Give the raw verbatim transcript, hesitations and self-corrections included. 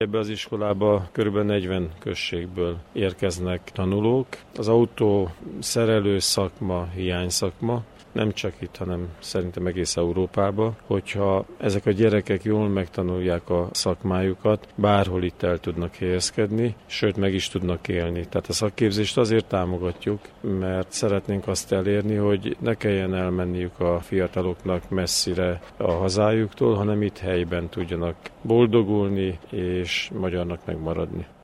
Ebbe az iskolába körülbelül negyven községből érkeznek tanulók. Az autó szerelő szakma hiány szakma, nem csak itt, hanem szerintem egész Európában, hogyha ezek a gyerekek jól megtanulják a szakmájukat, bárhol itt el tudnak helyezkedni, sőt meg is tudnak élni. Tehát a szakképzést azért támogatjuk, mert szeretnénk azt elérni, hogy ne kelljen elmenniük a fiataloknak messzire a hazájuktól, hanem itt helyben tudjanak boldogulni és magyarnak megmaradni.